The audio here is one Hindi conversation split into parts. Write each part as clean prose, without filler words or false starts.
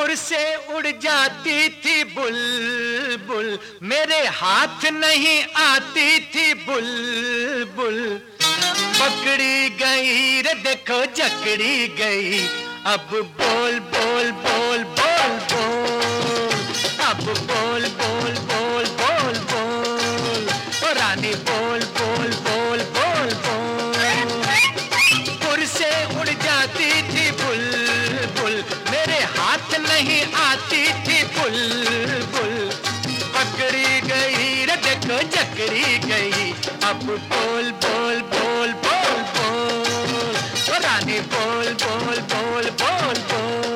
फुर से उड़ जाती थी बुलबुल, मेरे हाथ नहीं आती थी बुलबुल। पकड़ी गई रे देखो जकड़ी गई, अब बोल बोल बोल बोल बोल, अब बोल बोल बोल बोल बोल, ओ रानी बोल बोल बोल बोल बोल। फुर से उड़ जाती थी बुलबुल, मेरे हाथ नहीं आती थी बुलबुल। पकड़ी गई रे देखो जकड़ी गई, अब बोल बोल बोल बोल बोल, ओ रानी बोल बोल बोल बोल बोल।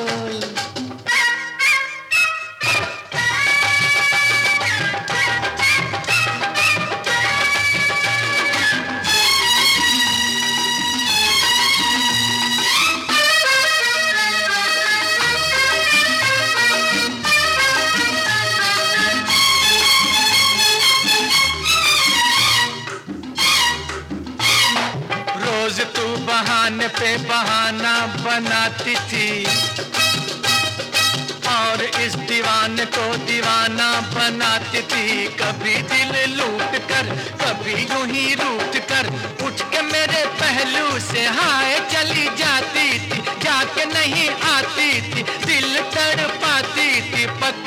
रोज तू बहाने पे बहाना बनाती थी, और इस दीवाने को दीवाना बनाती थी। कभी दिल लूट कर, कभी यूं ही रूठ कर, उठ के मेरे पहलू से हाय चली जाती थी। जाके नहीं आती थी, दिल तड़पाती थी।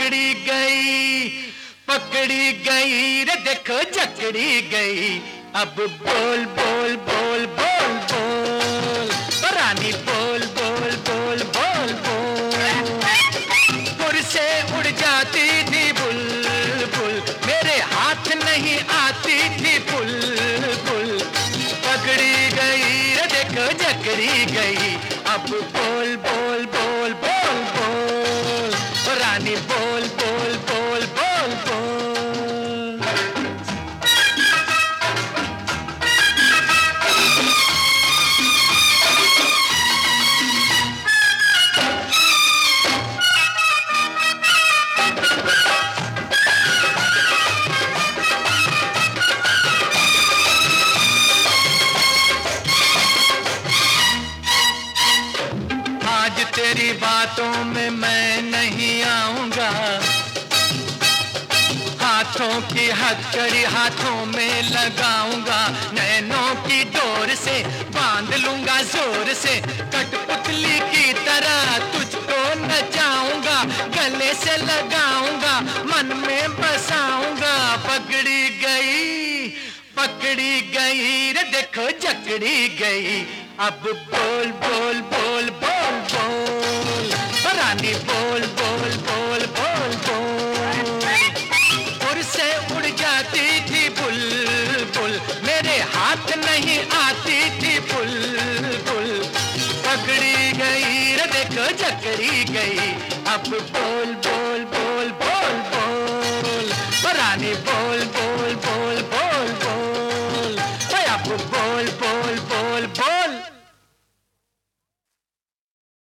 पकड़ी गई रे देखो जकड़ी गई, अब बोल बोल बोल बोल बोल, रानी बोल बोल बोल बोल बोल। फुर से उड़ जाती थी बुलबुल, मेरे हाथ नहीं आती थी बुलबुल। पकड़ी गई रे देखो जकड़ी गई, अब बोल बोल बोल बोल बोल, रानी बोल बोल बोल बोल बोल। आज तेरी बातों में मैं नहीं आऊंगा, हाथों की हथकड़ी हाथों में लगाऊंगा। नैनों की डोर से बांध लूंगा जोर से, कठपुतली की तरह तुझको नचाऊंगा। गले से लगाऊंगा, मन में बसाऊंगा। पकड़ी गई रे देखो जकड़ी गई, अब बोल बोल बोल बोल बोल, रानी बोल बोल बोल बोल बोल। फुर से उड़ जाती थी बुलबुल, मेरे हाथ नहीं आती थी बुलबुल। पकड़ी गई रे देखो जकड़ी गई, अब बोल बोल बोल बोल बोल, रानी बोल बोल बोल बोल।